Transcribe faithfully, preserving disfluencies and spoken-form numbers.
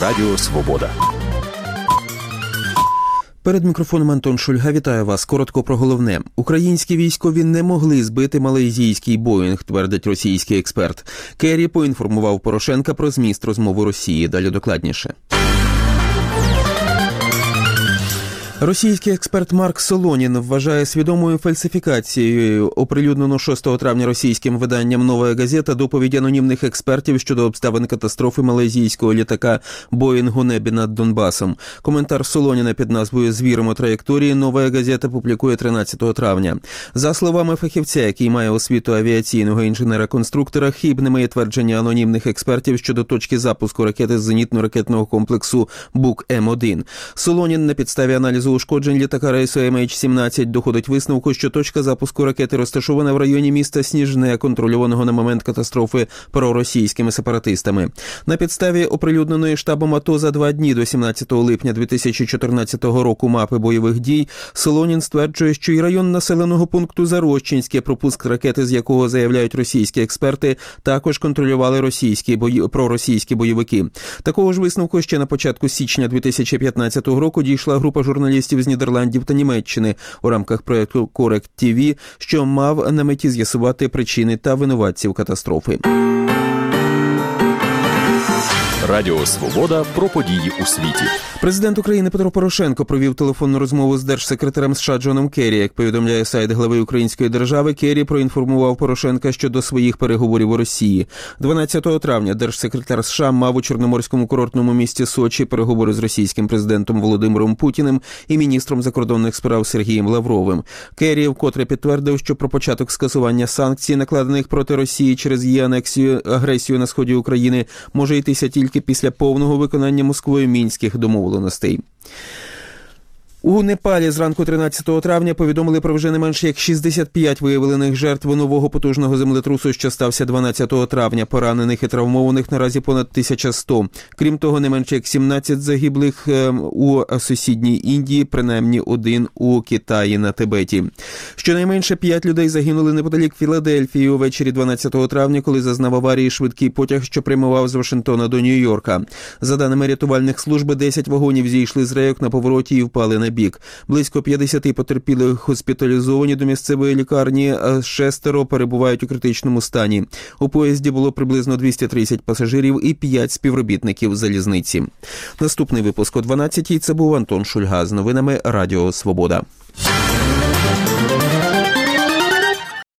Радіо Свобода. Перед мікрофоном Антон Шульга. Вітаю вас. Коротко про головне. Українські військові не могли збити малайзійський Боїнг, твердить російський експерт. Керрі поінформував Порошенка про зміст розмови Росії. Далі докладніше. Російський експерт Марк Солонін вважає свідомою фальсифікацією оприлюднену шостого травня російським виданням «Нова газета» доповідь анонімних експертів щодо обставин катастрофи малайзійського літака «Боїнг» у небі над Донбасом. Коментар Солоніна під назвою «Звіримо траєкторії» «Нова газета» публікує тринадцятого травня. За словами фахівця, який має освіту авіаційного інженера-конструктора, хибними є твердження анонімних експертів щодо точки запуску ракети з зенітно-ракетного комплексу Бук М один. Солонін на підставі аналізу ушкоджень літака рейсу Ем Ейч сімнадцять доходить висновку, що точка запуску ракети розташована в районі міста Сніжне, контрольованого на момент катастрофи проросійськими сепаратистами. На підставі оприлюдненої штабом АТО за два дні до сімнадцятого липня дві тисячі чотирнадцятого року мапи бойових дій, Солонін стверджує, що і район населеного пункту Зарощинське, пропуск ракети з якого заявляють російські експерти, також контролювали російські бої... проросійські бойовики. Такого ж висновку ще на початку січня дві тисячі п'ятнадцятого року дійшла група журналістів з Нідерландів та Німеччини у рамках проєкту Корект Ті Ві, що мав на меті з'ясувати причини та винуватців катастрофи. Радіо Свобода про події у світі. Президент України Петро Порошенко провів телефонну розмову з держсекретарем США Джоном Керрі. Як повідомляє сайт глави української держави, Керрі проінформував Порошенка щодо своїх переговорів у Росії. дванадцятого травня держсекретар США мав у чорноморському курортному місті Сочі переговори з російським президентом Володимиром Путіним і міністром закордонних справ Сергієм Лавровим. Керрі вкотре підтвердив, що про початок скасування санкцій, накладених проти Росії через її анексію, агресію на сході України, може йтися тільки після повного виконання Москвою мінських домовленостей. У Непалі зранку тринадцятого травня повідомили про вже не менше як шістдесят п'ять виявлених жертв нового потужного землетрусу, що стався дванадцятого травня. Поранених і травмованих наразі понад тисяча сто. Крім того, не менше як сімнадцять загиблих у сусідній Індії, принаймні один у Китаї на Тибеті. Щонайменше п'ять людей загинули неподалік Філадельфії увечері дванадцятого травня, коли зазнав аварії швидкий потяг, що прямував з Вашингтона до Нью-Йорка. За даними рятувальних служб, десять вагонів зійшли з рейок на повороті і впали на бік. Близько п'ятдесят потерпілих госпіталізовані до місцевої лікарні, а шестеро перебувають у критичному стані. У поїзді було приблизно двісті тридцять пасажирів і п'ять співробітників залізниці. Наступний випуск о дванадцятій. Це був Антон Шульга з новинами Радіо Свобода.